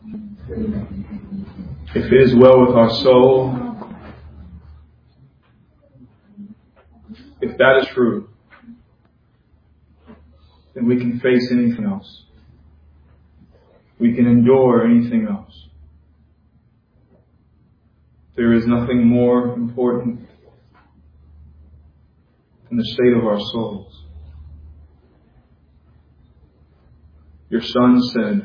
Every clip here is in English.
If it is well with our soul, if that is true, then we can face anything else. We can endure anything else. There is nothing more important than the state of our souls. Your Son said,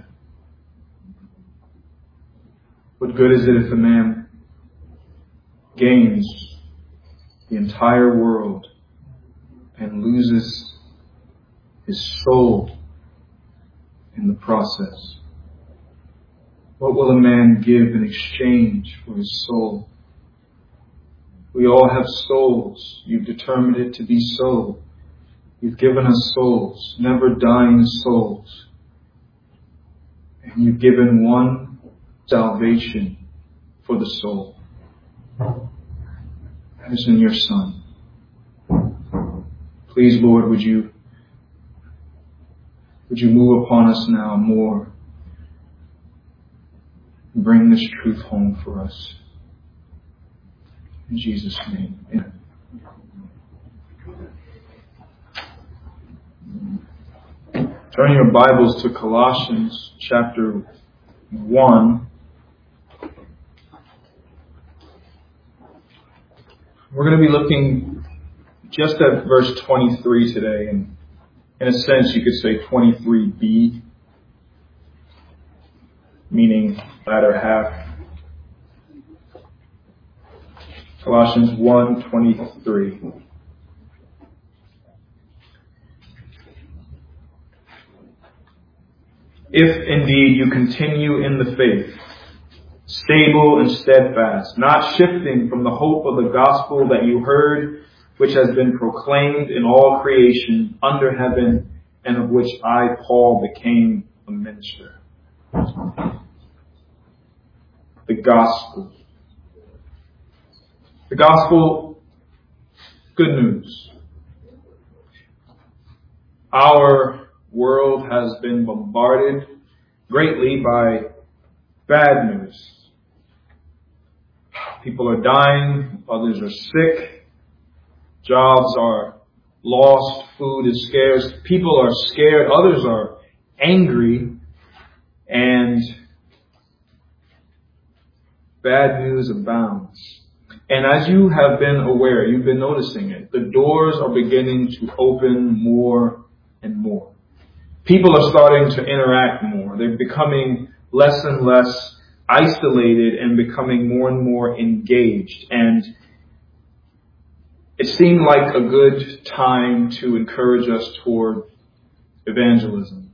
"What good is it if a man gains the entire world and loses his soul in the process? What will a man give in exchange for his soul?" We all have souls. You've determined it to be so. You've given us souls, never dying souls. And you've given one salvation for the soul. That is in your Son. Please, Lord, would you move upon us now more and bring this truth home for us. In Jesus' name, amen. Turn your Bibles to Colossians chapter 1. We're going to be looking just at verse 23 today, and in a sense you could say 23b, meaning latter half. Colossians 1:23. If indeed you continue in the faith, stable and steadfast, not shifting from the hope of the gospel that you heard, which has been proclaimed in all creation under heaven, and of which I, Paul, became a minister. The gospel. The gospel, good news. Our world has been bombarded greatly by bad news. People are dying, others are sick, jobs are lost, food is scarce, people are scared, others are angry, and bad news abounds. And as you have been aware, you've been noticing it, the doors are beginning to open more and more. People are starting to interact more. They're becoming less and less isolated and becoming more and more engaged. And it seemed like a good time to encourage us toward evangelism.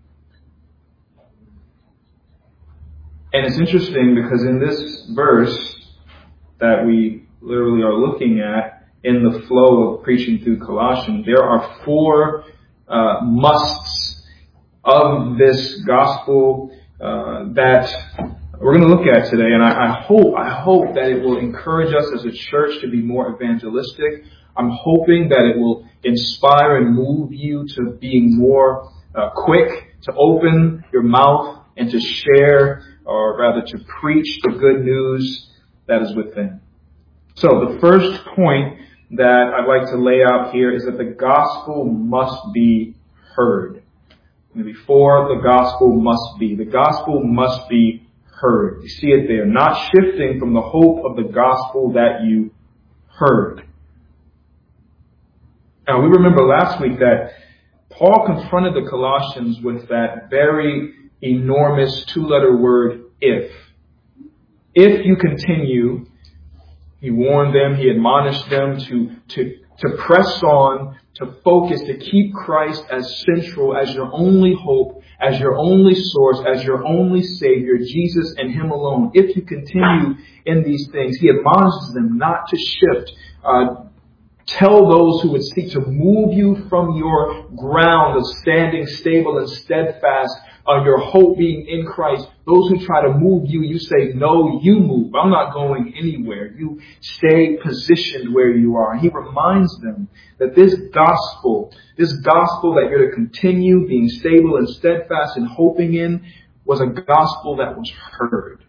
And it's interesting because in this verse that we literally are looking at in the flow of preaching through Colossians, there are four musts of this gospel that we're going to look at today. And I hope that it will encourage us as a church to be more evangelistic. I'm hoping that it will inspire and move you to being more quick to open your mouth and to share, or rather to preach the good news that is within. So the first point that I'd like to lay out here is that the gospel must be heard. And before the gospel must be heard. You see it there, not shifting from the hope of the gospel that you heard. Now we remember last week that Paul confronted the Colossians with that very enormous two-letter word, if. If you continue, he warned them, he admonished them to press on, to focus, to keep Christ as central, as your only hope, as your only source, as your only Savior, Jesus and Him alone. If you continue in these things, he admonishes them not to shift. Tell those who would seek to move you from your ground of standing stable and steadfast on your hope being in Christ. Those who try to move you, you say, no, you move. I'm not going anywhere. You stay positioned where you are. He reminds them that this gospel that you're to continue being stable and steadfast and hoping in, was a gospel that was heard.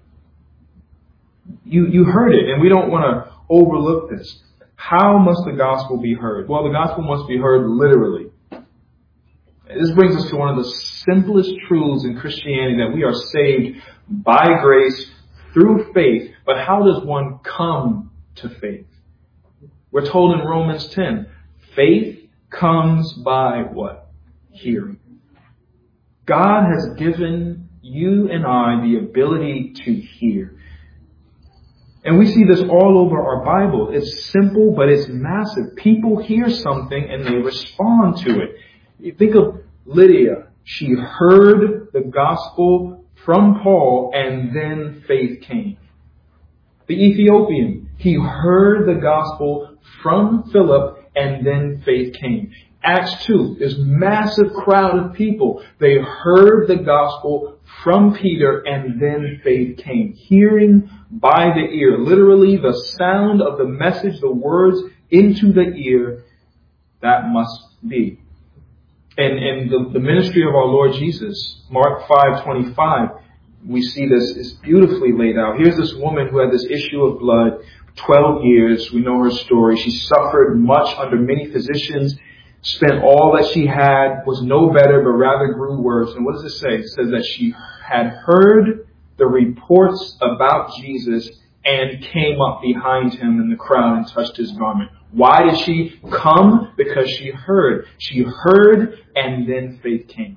You heard it, and we don't want to overlook this. How must the gospel be heard? Well, the gospel must be heard literally. This brings us to one of the simplest truths in Christianity, that we are saved by grace through faith. But how does one come to faith? We're told in Romans 10, faith comes by what? Hearing. God has given you and I the ability to hear. And we see this all over our Bible. It's simple, but it's massive. People hear something and they respond to it. You think of Lydia. She heard the gospel from Paul, and then faith came. The Ethiopian, he heard the gospel from Philip, and then faith came. Acts 2, this massive crowd of people, they heard the gospel from Peter, and then faith came. Hearing by the ear, literally the sound of the message, the words into the ear, that must be. And the ministry of our Lord Jesus, Mark 5:25, we see this is beautifully laid out. Here's this woman who had this issue of blood, 12 years. We know her story. She suffered much under many physicians, spent all that she had, was no better, but rather grew worse. And what does it say? It says that she had heard the reports about Jesus and came up behind him in the crowd and touched his garment. Why did she come? Because she heard. She heard, and then faith came.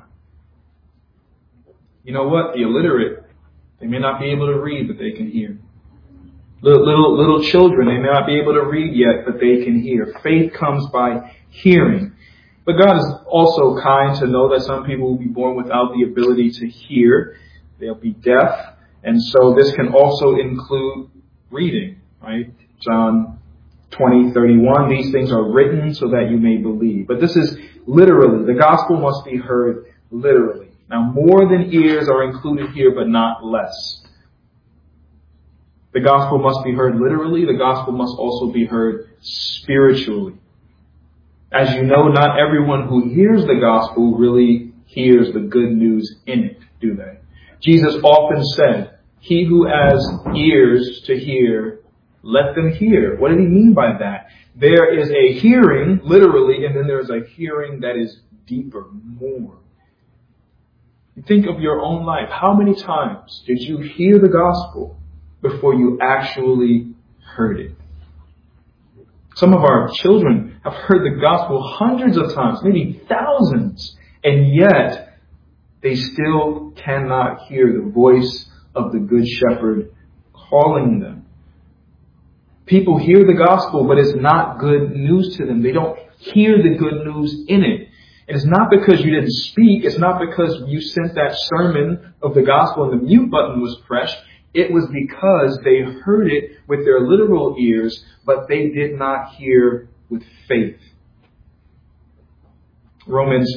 You know what? The illiterate, they may not be able to read, but they can hear. Little children, they may not be able to read yet, but they can hear. Faith comes by hearing. But God is also kind to know that some people will be born without the ability to hear. They'll be deaf. And so this can also include reading, right? John 20:31, these things are written so that you may believe. But this is literally, the gospel must be heard literally. Now, more than ears are included here, but not less. The gospel must be heard literally. The gospel must also be heard spiritually. As you know, not everyone who hears the gospel really hears the good news in it, do they? Jesus often said, he who has ears to hear, let them hear. What did he mean by that? There is a hearing, literally, and then there's a hearing that is deeper, more. You think of your own life. How many times did you hear the gospel before you actually heard it? Some of our children have heard the gospel hundreds of times, maybe thousands, and yet they still cannot hear the voice of the Good Shepherd calling them. People hear the gospel, but it's not good news to them. They don't hear the good news in it. And it's not because you didn't speak. It's not because you sent that sermon of the gospel and the mute button was pressed. It was because they heard it with their literal ears, but they did not hear with faith. Romans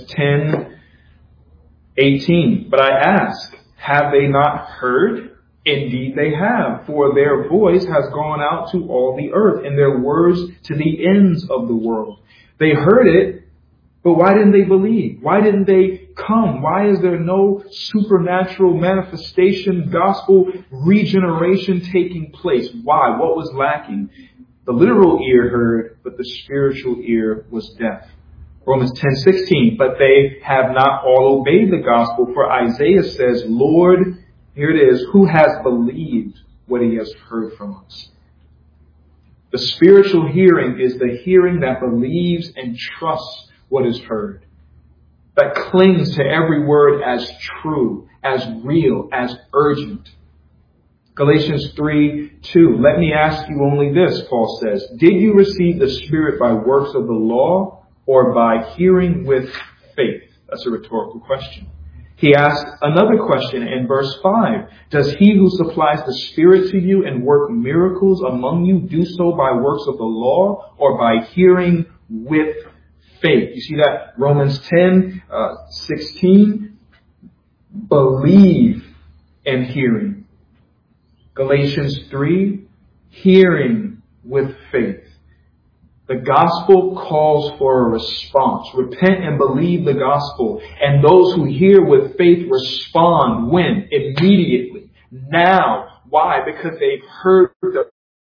10:18. But I ask, have they not heard? Indeed they have, for their voice has gone out to all the earth, and their words to the ends of the world. They heard it, but why didn't they believe? Why didn't they come? Why is there no supernatural manifestation, gospel regeneration taking place? Why? What was lacking? The literal ear heard, but the spiritual ear was deaf. Romans 10:16, but they have not all obeyed the gospel, for Isaiah says, Lord, here it is, who has believed what he has heard from us? The spiritual hearing is the hearing that believes and trusts what is heard, that clings to every word as true, as real, as urgent. Galatians 3:2, let me ask you only this, Paul says, did you receive the Spirit by works of the law or by hearing with faith? That's a rhetorical question. He asks another question in verse 5. Does he who supplies the Spirit to you and work miracles among you do so by works of the law or by hearing with faith? You see that? Romans 10:16. Believe and hearing. Galatians 3. Hearing with faith. The gospel calls for a response. Repent and believe the gospel. And those who hear with faith respond. When? Immediately. Now. Why? Because they've heard the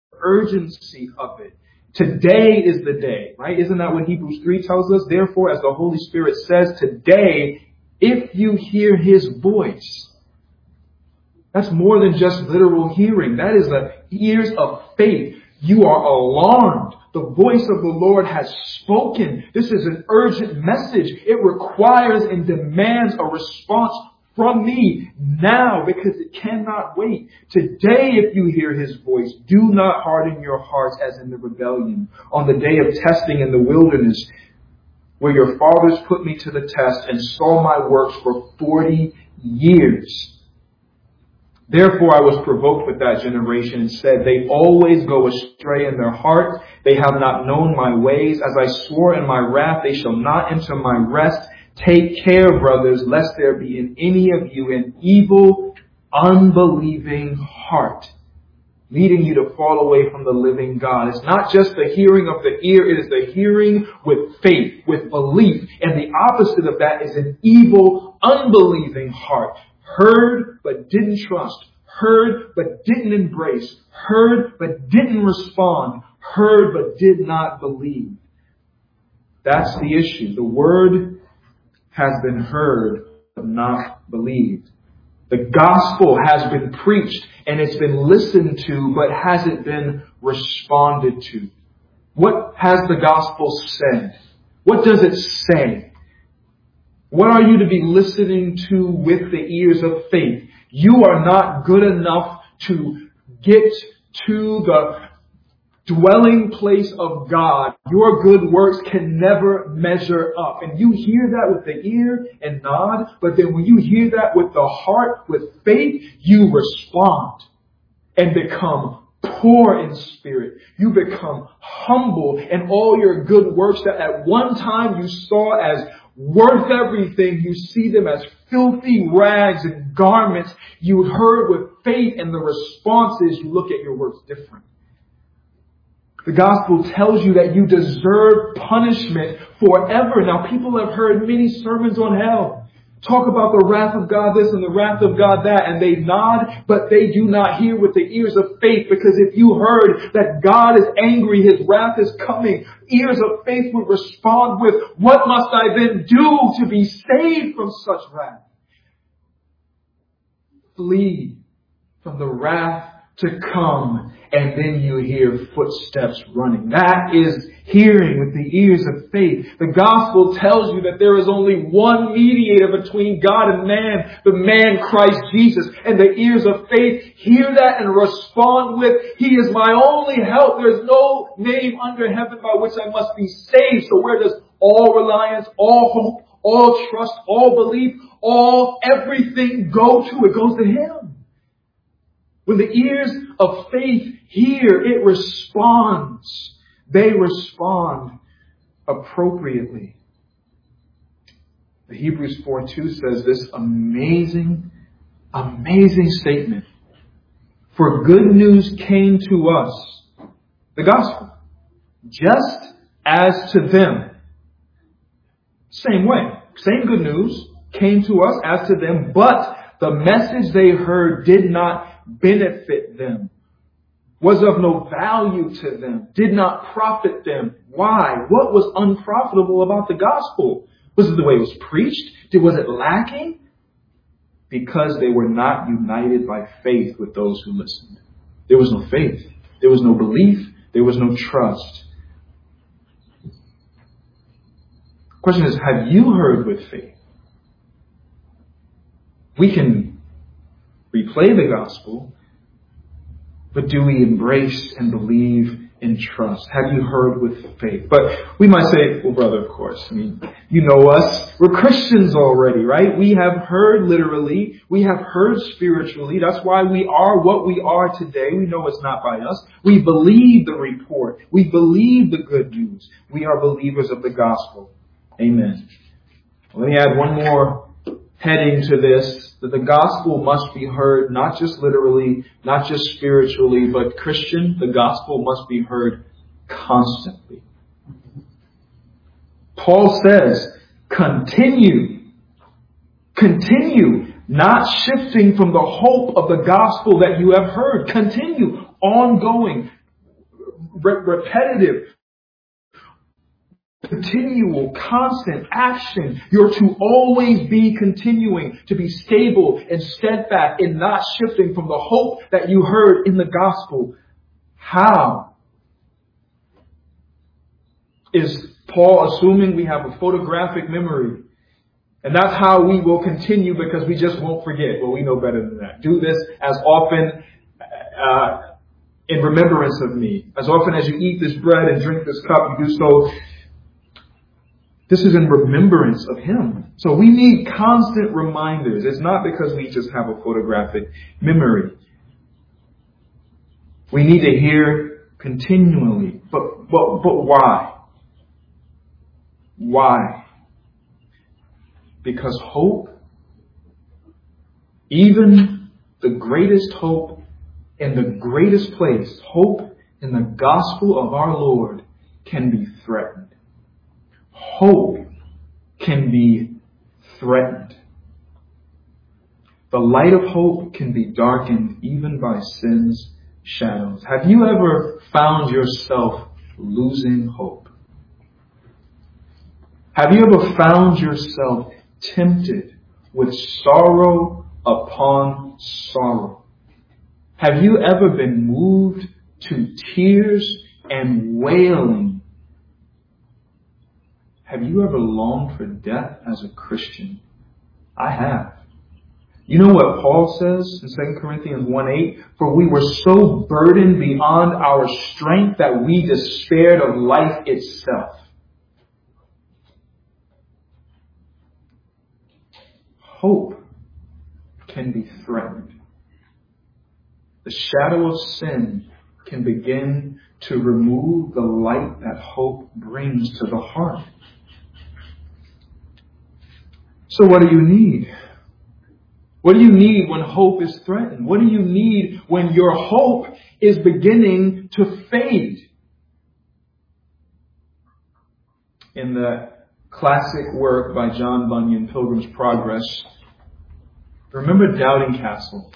urgency of it. Today is the day, right? Isn't that what Hebrews 3 tells us? Therefore, as the Holy Spirit says, today, if you hear His voice, that's more than just literal hearing. That is the ears of faith. You are alarmed. The voice of the Lord has spoken. This is an urgent message. It requires and demands a response from me now, because it cannot wait. Today, if you hear His voice, do not harden your hearts as in the rebellion on the day of testing in the wilderness, where your fathers put me to the test and saw my works for 40 years. Therefore I was provoked with that generation and said, they always go astray in their heart. They have not known my ways. As I swore in my wrath, they shall not enter my rest. Take care, brothers, lest there be in any of you an evil, unbelieving heart, leading you to fall away from the living God. It's not just the hearing of the ear. It is the hearing with faith, with belief. And the opposite of that is an evil, unbelieving heart. Heard but didn't trust. Heard but didn't embrace. Heard but didn't respond. Heard but did not believe. That's the issue. The word has been heard but not believed. The gospel has been preached and it's been listened to, but hasn't been responded to. What has the gospel said? What does it say? What are you to be listening to with the ears of faith? You are not good enough to get to the dwelling place of God. Your good works can never measure up. And you hear that with the ear and nod, but then when you hear that with the heart, with faith, you respond and become poor in spirit. You become humble, and all your good works that at one time you saw as worth everything, you see them as filthy rags and garments. You heard with faith, and the response is you look at your works different. The gospel tells you that you deserve punishment forever. Now, people have heard many sermons on hell. Talk about the wrath of God this and the wrath of God that, and they nod, but they do not hear with the ears of faith, because if you heard that God is angry, His wrath is coming, ears of faith would respond with, what must I then do to be saved from such wrath? Flee from the wrath to come, and then you hear footsteps running. That is hearing with the ears of faith. The gospel tells you that there is only one mediator between God and man, the man Christ Jesus. And the ears of faith hear that and respond with, He is my only help. There is no name under heaven by which I must be saved. So where does all reliance, all hope, all trust, all belief, everything go to? It goes to Him. When the ears of faith hear, it responds. They respond appropriately. The Hebrews 4:2 says this amazing statement. For good news came to us, the gospel, just as to them. Same way. Same good news came to us as to them, but the message they heard did not benefit them, was of no value to them, did not profit them. Why? What was unprofitable about the gospel? Was it the way it was preached? Was it lacking? Because they were not united by faith with those who listened. There was no faith. There was no belief. There was no trust. The question is, have you heard with faith? We can replay the gospel, but do we embrace and believe and trust? Have you heard with faith? But we might say, well, brother, of course. I mean, you know us. We're Christians already, right? We have heard literally. We have heard spiritually. That's why we are what we are today. We know it's not by us. We believe the report. We believe the good news. We are believers of the gospel. Amen. Let me add one more heading to this, that the gospel must be heard not just literally, not just spiritually, but Christian, the gospel must be heard constantly. Paul says, continue. Continue. Not shifting from the hope of the gospel that you have heard. Continue. Ongoing. Repetitive. Continual, constant action. You're to always be continuing to be stable and steadfast and not shifting from the hope that you heard in the gospel. How? Is Paul assuming we have a photographic memory? And that's how we will continue because we just won't forget. Well, we know better than that. Do this as often in remembrance of me. As often as you eat this bread and drink this cup, you do so. This is in remembrance of Him. So we need constant reminders. It's not because we just have a photographic memory. We need to hear continually. But why? Why? Because hope, even the greatest hope in the greatest place, hope in the gospel of our Lord, can be threatened. Hope can be threatened. The light of hope can be darkened even by sin's shadows. Have you ever found yourself losing hope? Have you ever found yourself tempted with sorrow upon sorrow? Have you ever been moved to tears and wailing? Have you ever longed for death as a Christian? I have. You know what Paul says in 2 Corinthians 1:8? For we were so burdened beyond our strength that we despaired of life itself. Hope can be threatened. The shadow of sin can begin to remove the light that hope brings to the heart. So what do you need? What do you need when hope is threatened? What do you need when your hope is beginning to fade? In the classic work by John Bunyan, Pilgrim's Progress, remember Doubting Castle.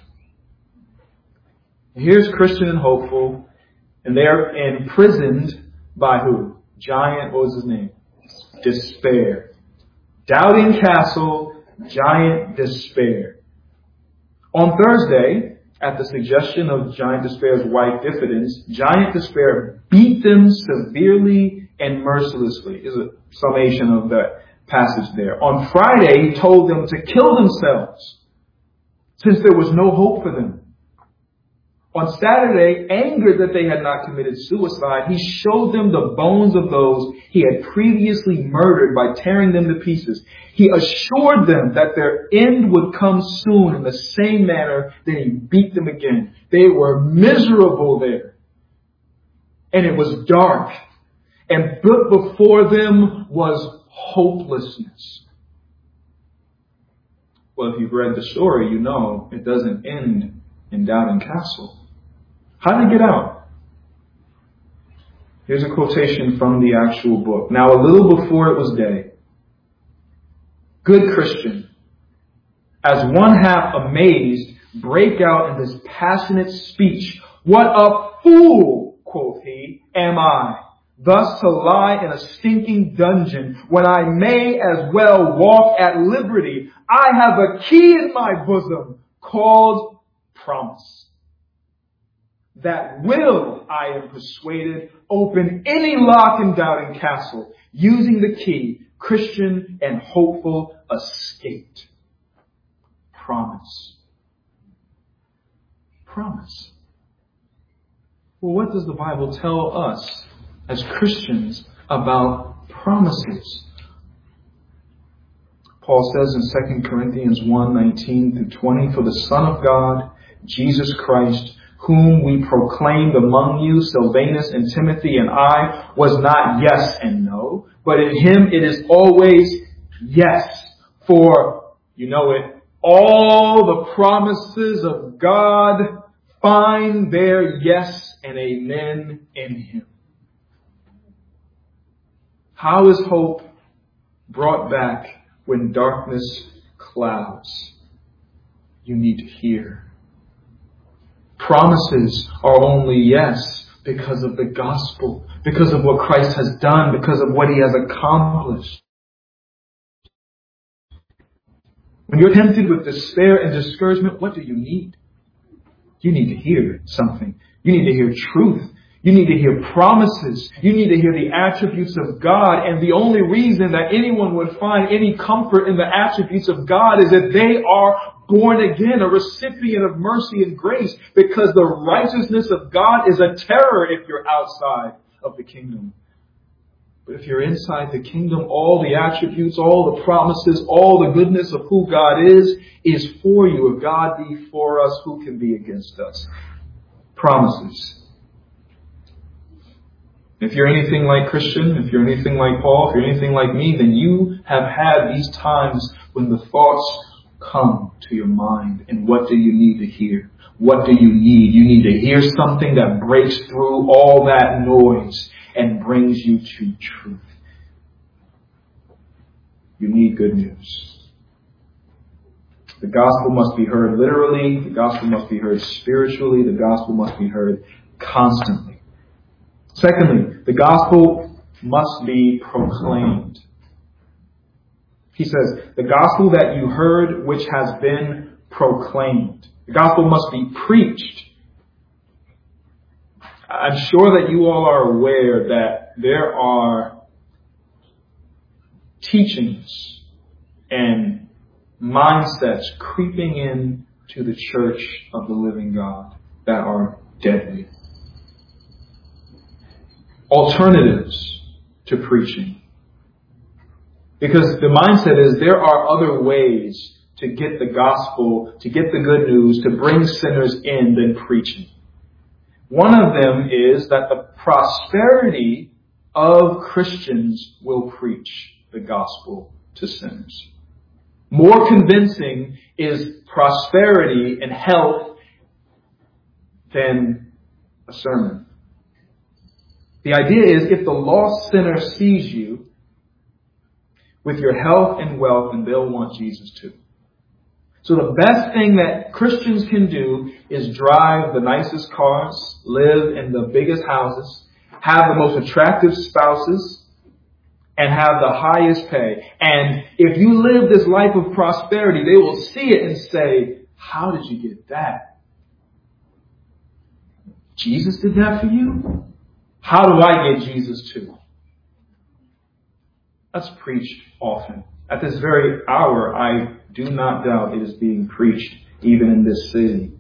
Here's Christian and hopeful, and they're imprisoned by who? Giant, what was his name? Despair. Doubting Castle, Giant Despair. On Thursday, at the suggestion of Giant Despair's wife, Diffidence, Giant Despair beat them severely and mercilessly, is a summation of the passage there. On Friday, he told them to kill themselves, since there was no hope for them. On Saturday, angered that they had not committed suicide, he showed them the bones of those he had previously murdered by tearing them to pieces. He assured them that their end would come soon in the same manner. Then he beat them again. They were miserable there. And it was dark. And before them was hopelessness. Well, if you've read the story, you know it doesn't end in Doubting Castle. How did it get out? Here's a quotation from the actual book. Now, a little before it was day, good Christian, as one half amazed, brake out in this passionate speech. What a fool, quoth he, am I, thus to lie in a stinking dungeon when I may as well walk at liberty. I have a key in my bosom called promise. That will, I am persuaded, open any lock in Doubting Castle. Using the key, Christian and hopeful escaped. Promise. Promise. Well, what does the Bible tell us as Christians about promises? Paul says in 2 Corinthians 1:19-20, for the Son of God, Jesus Christ, whom we proclaimed among you, Silvanus and Timothy and I, was not yes and no, but in him it is always yes. For, you know it, all the promises of God find their yes and amen in him. How is hope brought back when darkness clouds. You need to hear. Promises are only yes because of the gospel, because of what Christ has done, because of what He has accomplished. When you're tempted with despair and discouragement, what do you need? You need to hear something. You need to hear truth. You need to hear promises. You need to hear the attributes of God. And the only reason that anyone would find any comfort in the attributes of God is that they are born again, a recipient of mercy and grace, because the righteousness of God is a terror if you're outside of the kingdom. But if you're inside the kingdom, all the attributes, all the promises, all the goodness of who God is for you. If God be for us, who can be against us? Promises. If you're anything like Christian, if you're anything like Paul, if you're anything like me, then you have had these times when the thoughts come to your mind. And what do you need to hear? What do you need? You need to hear something that breaks through all that noise and brings you to truth. You need good news. The gospel must be heard literally. The gospel must be heard spiritually. The gospel must be heard constantly. Secondly, the gospel must be proclaimed. He says, the gospel that you heard, which has been proclaimed. The gospel must be preached. I'm sure that you all are aware that there are teachings and mindsets creeping in to the church of the living God that are deadly. Alternatives to preaching. Because the mindset is there are other ways to get the gospel, to get the good news, to bring sinners in than preaching. One of them is that the prosperity of Christians will preach the gospel to sinners. More convincing is prosperity and health than a sermon. The idea is if the lost sinner sees you with your health and wealth, then they'll want Jesus too. So the best thing that Christians can do is drive the nicest cars, live in the biggest houses, have the most attractive spouses, and have the highest pay. And if you live this life of prosperity, they will see it and say, how did you get that? Jesus did that for you? How do I get Jesus too? That's preached often. At this very hour, I do not doubt it is being preached, even in this city.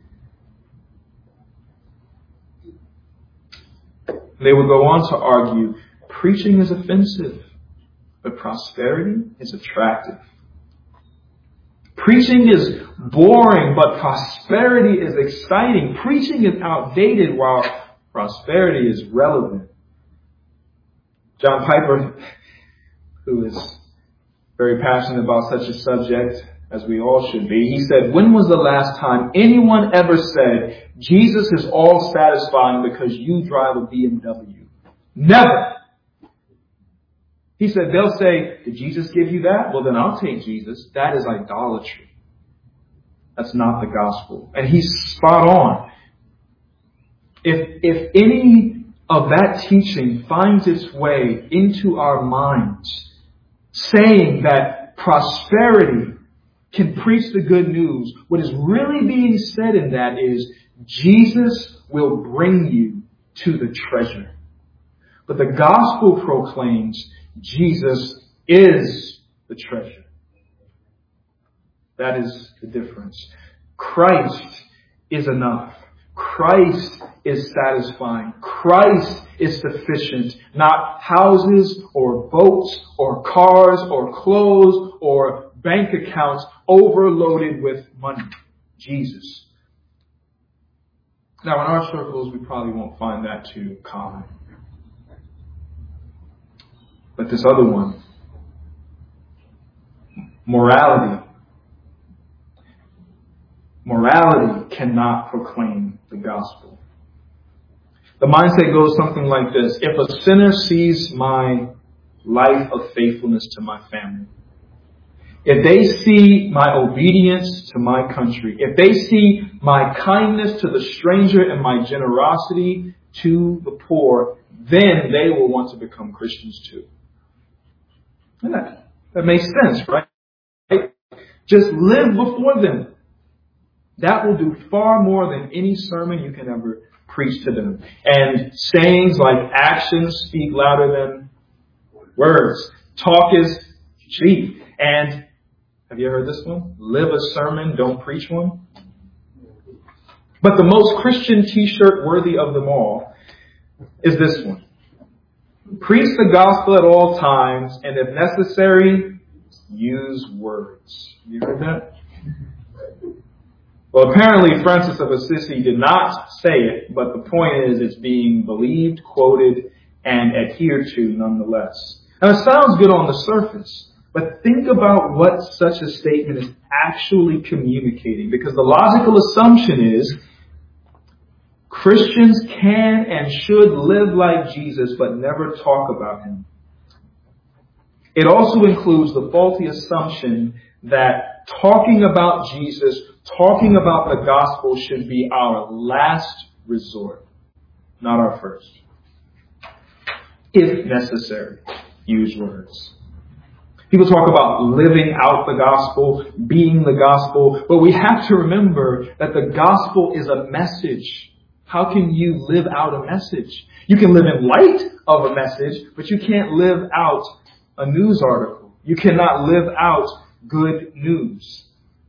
They would go on to argue, preaching is offensive, but prosperity is attractive. Preaching is boring, but prosperity is exciting. Preaching is outdated, while prosperity is relevant. John Piper, who is very passionate about such a subject, as we all should be, he said, when was the last time anyone ever said, Jesus is all satisfying because you drive a BMW? Never! He said, they'll say, did Jesus give you that? Well, then I'll take Jesus. That is idolatry. That's not the gospel. And he's spot on. If any of that teaching finds its way into our minds, saying that prosperity can preach the good news, what is really being said in that is Jesus will bring you to the treasure. But the gospel proclaims Jesus is the treasure. That is the difference. Christ is enough. Christ is satisfying. Christ is sufficient. Not houses or boats or cars or clothes or bank accounts overloaded with money. Jesus. Now in our circles we probably won't find that too common. But this other one, morality cannot proclaim the gospel. The mindset goes something like this. If a sinner sees my life of faithfulness to my family, if they see my obedience to my country, if they see my kindness to the stranger and my generosity to the poor, then they will want to become Christians too. And that makes sense, right? Just live before them. That will do far more than any sermon you can ever preach to them. And sayings like actions speak louder than words. Talk is cheap. And have you heard this one? Live a sermon, don't preach one. But the most Christian t-shirt worthy of them all is this one. Preach the gospel at all times, and if necessary, use words. You heard that? Well, apparently Francis of Assisi did not say it, but the point is it's being believed, quoted, and adhered to nonetheless. Now, it sounds good on the surface, but think about what such a statement is actually communicating, because the logical assumption is Christians can and should live like Jesus, but never talk about him. It also includes the faulty assumption that talking about Jesus, talking about the gospel should be our last resort, not our first. If necessary, use words. People talk about living out the gospel, being the gospel, but we have to remember that the gospel is a message. How can you live out a message? You can live in light of a message, but you can't live out a news article. You cannot live out good news.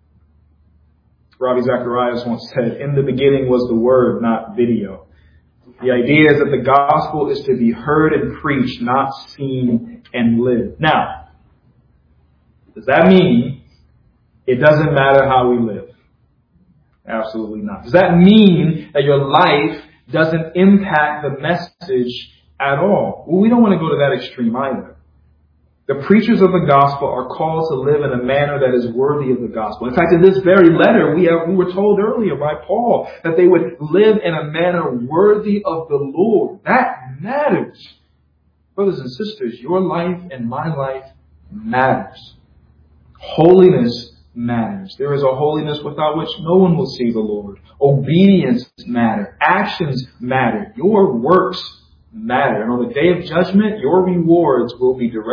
Ravi Zacharias once said, in the beginning was the word, not video. The idea is that the gospel is to be heard and preached, not seen and lived. Now, does that mean it doesn't matter how we live? Absolutely not. Does that mean that your life doesn't impact the message at all? Well, we don't want to go to that extreme either. The preachers of the gospel are called to live in a manner that is worthy of the gospel. In fact, in this very letter, we were told earlier by Paul that they would live in a manner worthy of the Lord. That matters. Brothers and sisters, your life and my life matters. Holiness matters. There is a holiness without which no one will see the Lord. Obedience matters. Actions matter. Your works matter. And on the day of judgment, your rewards will be directed